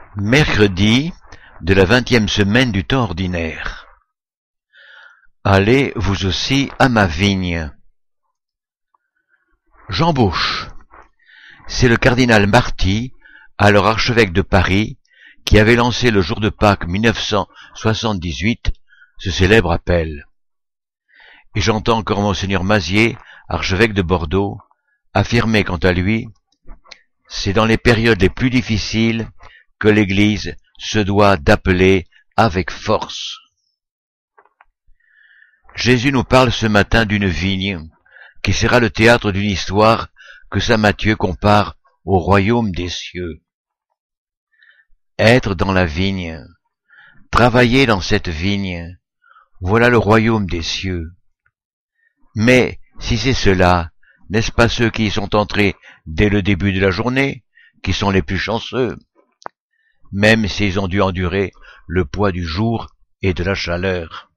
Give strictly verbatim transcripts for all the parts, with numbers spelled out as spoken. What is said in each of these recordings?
Mercredi de la vingtième semaine du temps ordinaire. Allez vous aussi à ma vigne. J'embauche. C'est le cardinal Marty, alors archevêque de Paris, qui avait lancé le jour de Pâques mille neuf cent soixante-dix-huit ce célèbre appel. Et j'entends encore monseigneur Mazier, archevêque de Bordeaux, affirmer quant à lui, c'est dans les périodes les plus difficiles que l'Église se doit d'appeler avec force. Jésus nous parle ce matin d'une vigne, qui sera le théâtre d'une histoire que saint Matthieu compare au royaume des cieux. Être dans la vigne, travailler dans cette vigne, voilà le royaume des cieux. Mais si c'est cela, n'est-ce pas ceux qui y sont entrés dès le début de la journée, qui sont les plus chanceux, même s'ils ont dû endurer le poids du jour et de la chaleur?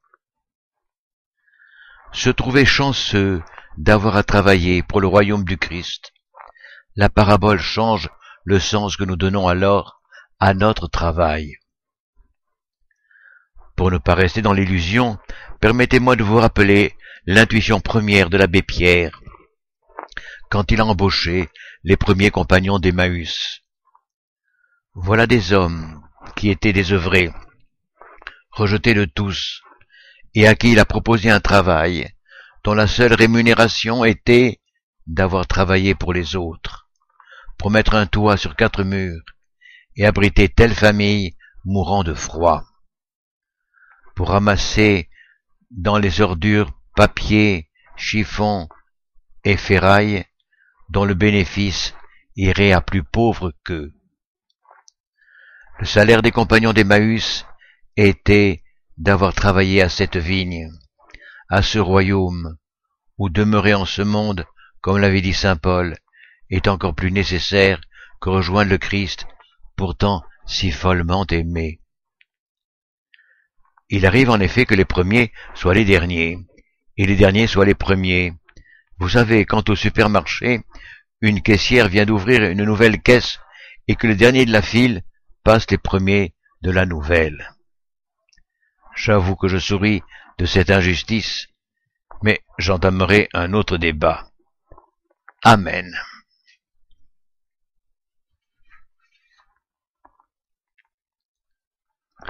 Se trouver chanceux d'avoir à travailler pour le royaume du Christ, la parabole change le sens que nous donnons alors à notre travail. Pour ne pas rester dans l'illusion, permettez-moi de vous rappeler l'intuition première de l'abbé Pierre, quand il a embauché les premiers compagnons d'Emmaüs. Voilà des hommes qui étaient désœuvrés, rejetés de tous, et à qui il a proposé un travail dont la seule rémunération était d'avoir travaillé pour les autres, pour mettre un toit sur quatre murs et abriter telle famille mourant de froid, pour ramasser dans les ordures papier, chiffon et ferraille dont le bénéfice irait à plus pauvres qu'eux. Le salaire des compagnons d'Emmaüs était d'avoir travaillé à cette vigne, à ce royaume, où demeurer en ce monde, comme l'avait dit saint Paul, est encore plus nécessaire que rejoindre le Christ, pourtant si follement aimé. Il arrive en effet que les premiers soient les derniers, et les derniers soient les premiers. Vous savez, quand au supermarché, une caissière vient d'ouvrir une nouvelle caisse, et que le dernier de la file passe les premiers de la nouvelle. J'avoue que je souris de cette injustice, mais j'entamerai un autre débat. Amen.